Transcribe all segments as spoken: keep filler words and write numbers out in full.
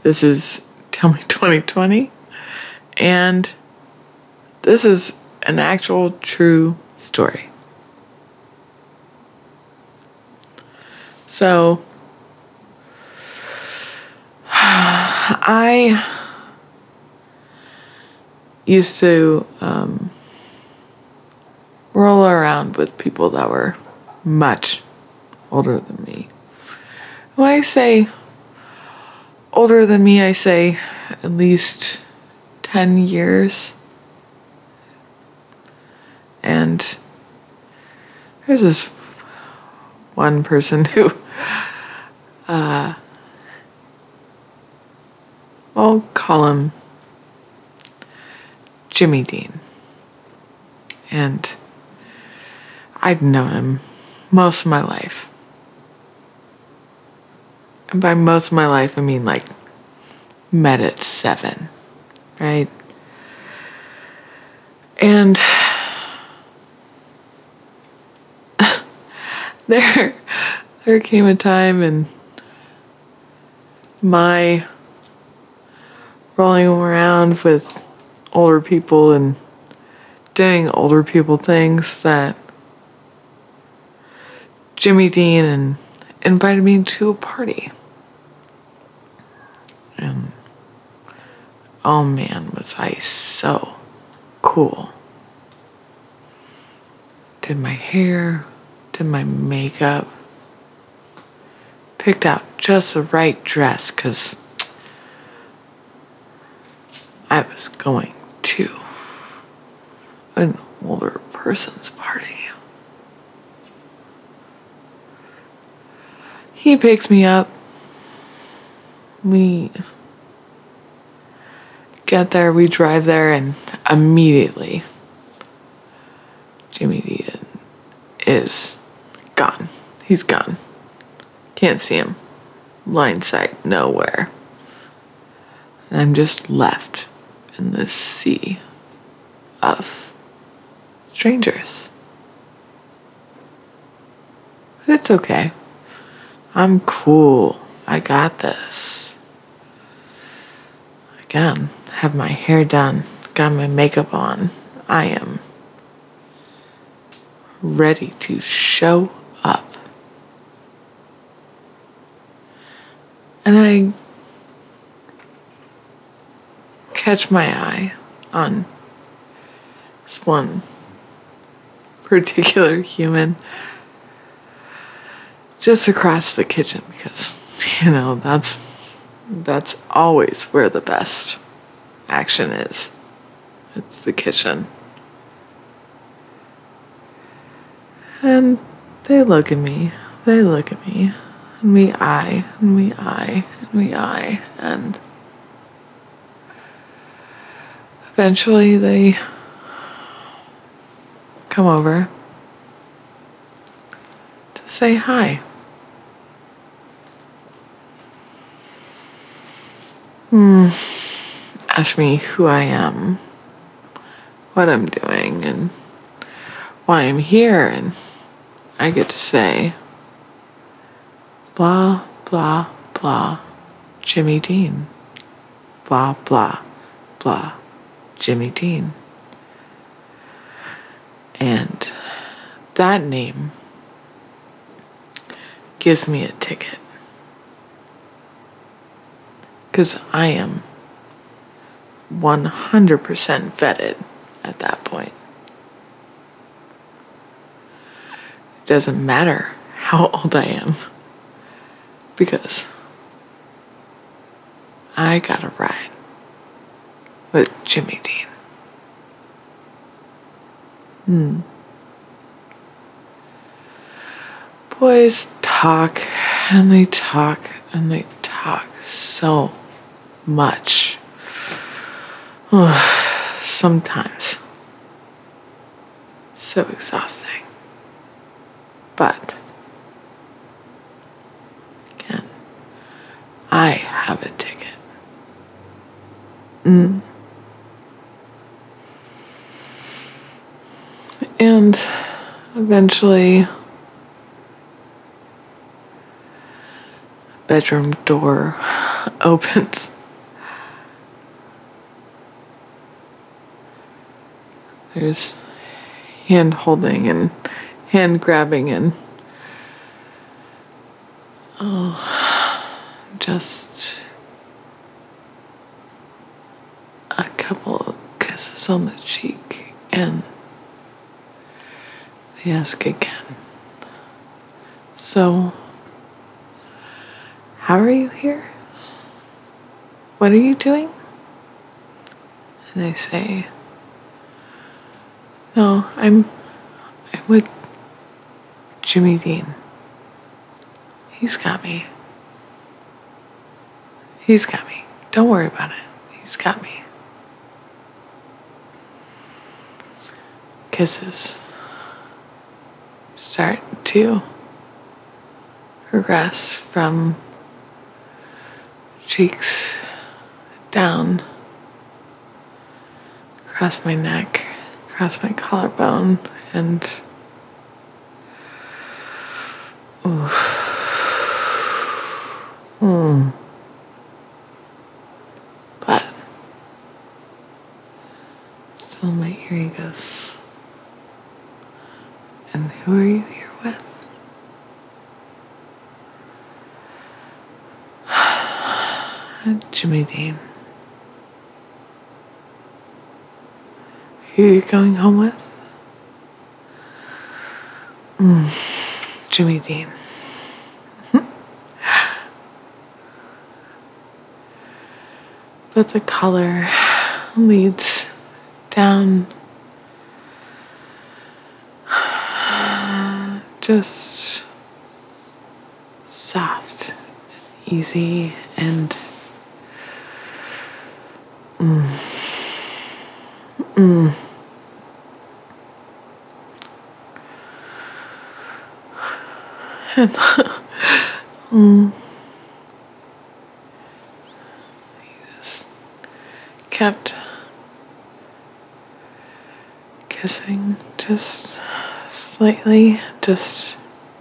This is Tell Me twenty twenty, and this is an actual true story. So, I used to um, roll around with people that were much older than me. When I say older than me, I say at least ten years. And there's this one person who, uh, I'll call him Jimmy Dean. And I'd known him most of my life. And by most of my life, I mean like met at seven, right? And there, there came a time in my rolling around with older people and doing older people things that Jimmy Dean and invited me to a party. And oh man, was I so cool. Did my hair, did my makeup, picked out just the right dress because I was going to an older person's party. He picks me up. We get there, we drive there, and immediately Jimmy Dean is gone. He's gone. Can't see him. Line sight, nowhere. And I'm just left in this sea of strangers. But it's okay. I'm cool. I got this. Again, have my hair done, got my makeup on. I am ready to show up. And I catch my eye on this one particular human just across the kitchen because, you know, that's that's always where the best action is. It's the kitchen. And they look at me, they look at me, and we eye, and we eye, and we eye, and eventually they come over to say hi. Hmm. Ask me who I am, what I'm doing, and why I'm here, and I get to say, blah, blah, blah, Jimmy Dean. Blah, blah, blah, Jimmy Dean. And that name gives me a ticket. Because I am one hundred percent vetted at that point. It doesn't matter how old I am. Because I got a ride with Jimmy Dean. Hmm. Boys talk and they talk and they talk so much. Sometimes so exhausting. But again, I have a ticket. Mm. And eventually, a bedroom door opens. There's hand holding and hand grabbing and oh, just a couple kisses on the cheek, and they ask again, so how are you here? What are you doing? And I say, no, I'm I'm with Jimmy Dean. He's got me. He's got me. Don't worry about it. He's got me. Kisses start to progress from cheeks down, across my neck, across my collarbone, and ooh, mm. But still my ear goes, and who are you here with? Jimmy Dean. Who are you going home with? Mm, Jimmy Dean. But the color leads down, just soft, easy, and mm, mm. And mm, he just kept kissing, just slightly, just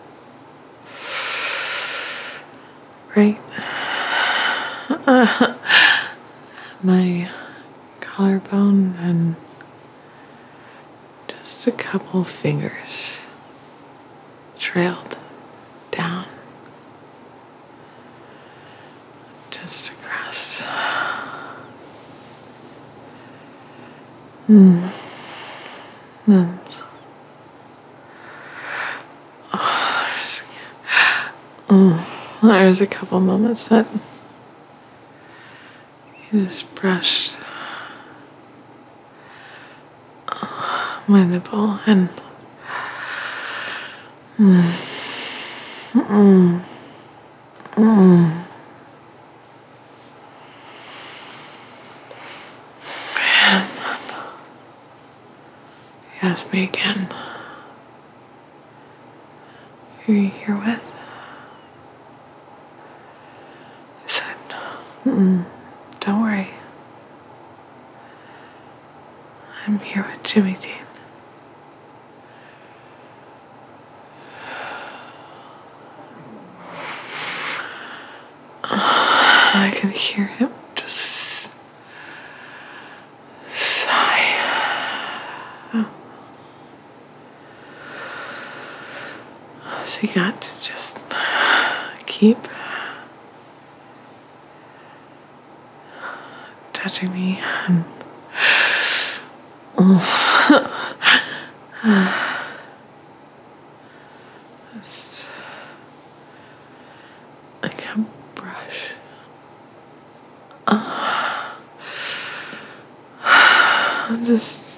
right uh, my collarbone, and just a couple fingers trailed down, just across. Mm. Mm. Oh, there's, mm. There's a couple moments that you just brushed my nipple, and mm, mm, mm. And then he asked me again, who are you here with? I said, mm-mm, don't worry. I'm here with Jimmy Dean. I could hear him just sigh. So he got to just keep touching me, and just like a brush. Uh, just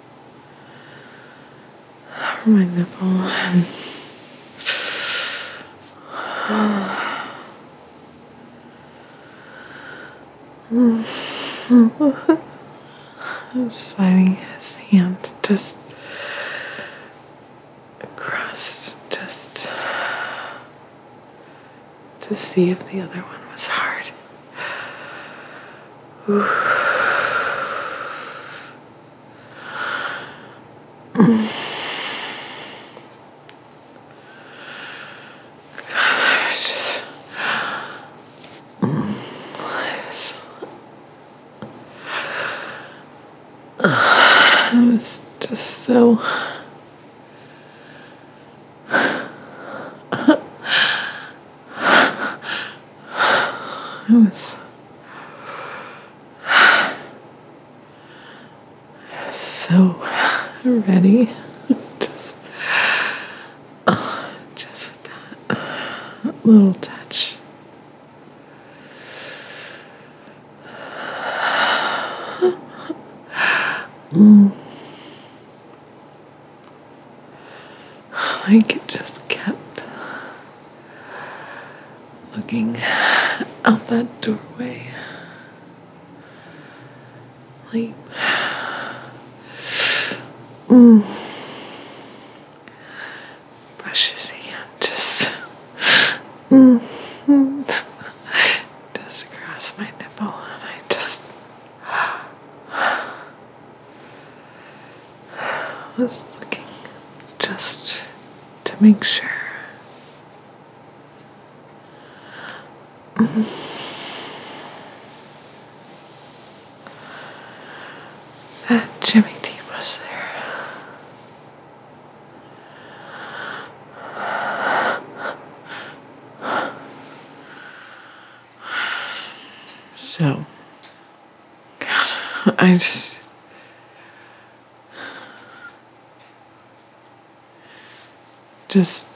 over my nipple, and sliding his hand just across, just to see if the other one was hard. Ooh. God, I was just, mm, I was, uh, I was just so I was so ready. Just, oh, just that little touch. Mm. Like it just kept looking out that doorway. Like, mm. Brushes hand just, mm, mm, just across my nipple, and I just was looking just to make sure. Mm. That Jimmy Dean was there. So, God, I just, just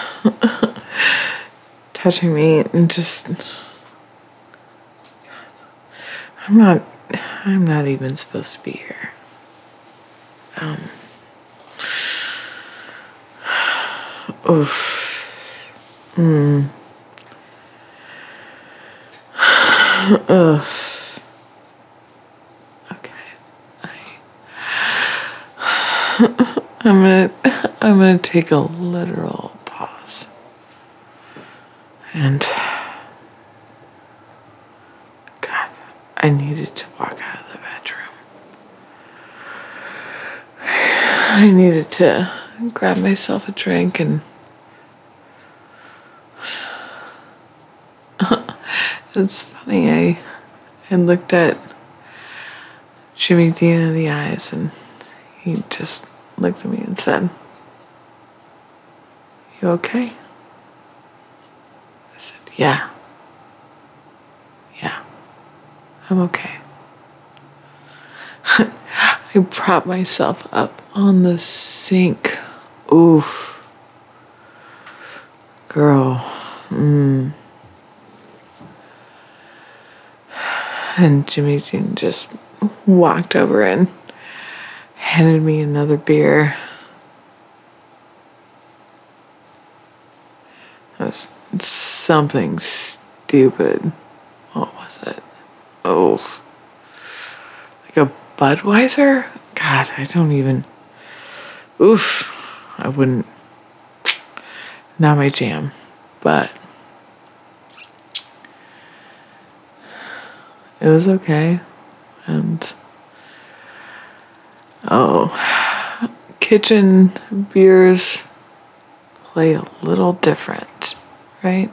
touching me and just, I'm not, I'm not even supposed to be here. Um, oof. Mm. Ugh. Okay. I, I'm gonna, I'm gonna take a literal pause. And God, I needed to walk out of the bedroom. I needed to grab myself a drink and it's funny, I, I looked at Jimmy Dean in the eyes and he just looked at me and said, "You okay?" I said, "Yeah. Yeah, I'm okay." I propped myself up on the sink. Oof. Girl. Mm. And Jimmy Dean just walked over and handed me another beer. It was something stupid. What was it? Oh. Like a Budweiser? God, I don't even. Oof. I wouldn't. Not my jam. But it was okay. And oh, kitchen beers play a little different, right?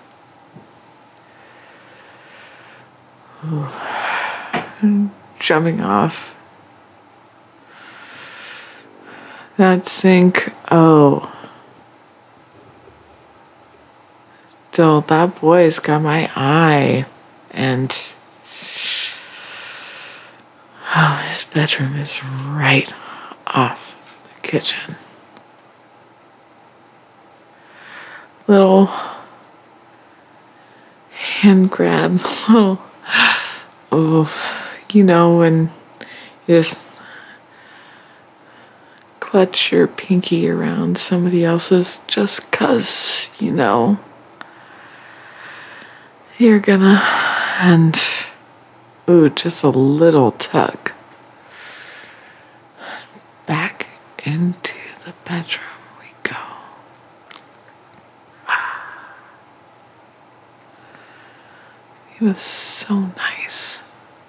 Ooh. Jumping off that sink. Oh, still that boy's got my eye. And oh, his bedroom is right off the kitchen. Little hand grab, little, oh, you know, when you just clutch your pinky around somebody else's just 'cause, you know, you're gonna, and ooh, just a little tug. Back into the bedroom we go. Ah. He was so nice.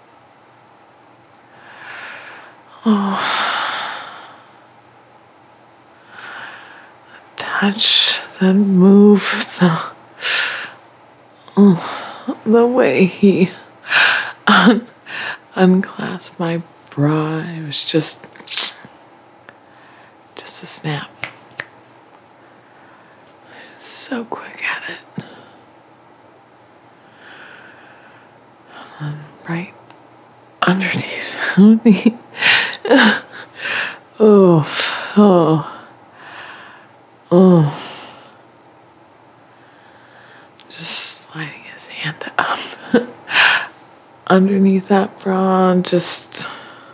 Oh. The touch, the move, the, oh, the way he un- unclasped my bra. It was just, just a snap. So quick at it. And right underneath me. Oh, oh, oh. Just sliding his hand up underneath that bra and just.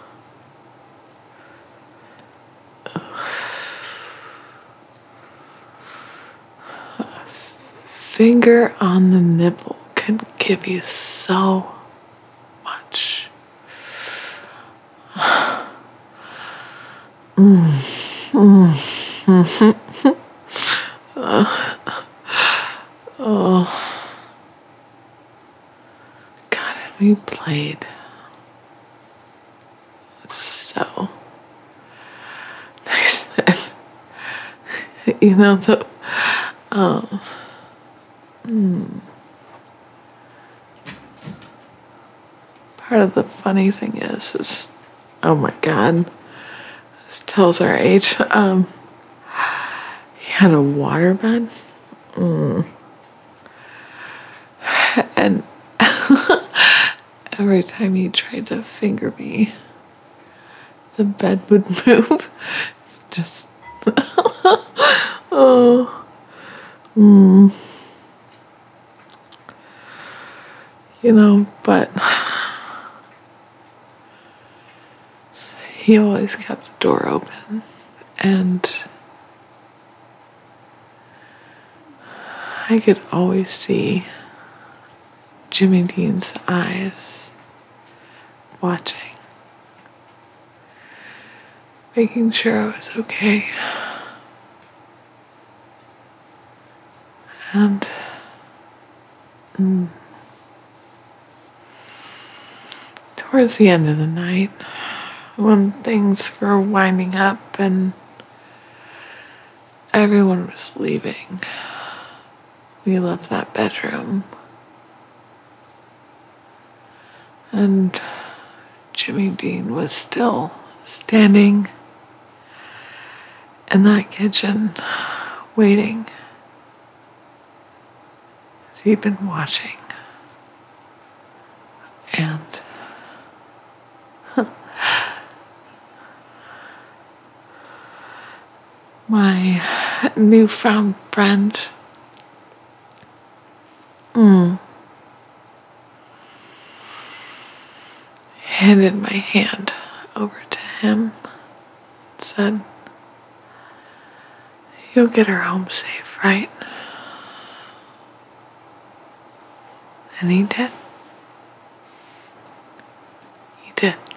Finger on the nipple can give you so much. Mm. Mm. uh, oh. God, we played so nice. You know, the. Um, Mm. Part of the funny thing is, is oh my God, this tells our age. Um, he had a waterbed, mm. and every time he tried to finger me, the bed would move. Just oh, mm. You know, but he always kept the door open, and I could always see Jimmy Dean's eyes watching, making sure I was okay. And mm, towards the end of the night, when things were winding up and everyone was leaving, we left that bedroom. And Jimmy Dean was still standing in that kitchen, waiting. As he'd been watching. And my newfound friend mm, handed my hand over to him and said, "You'll get her home safe, right?" And he did. He did.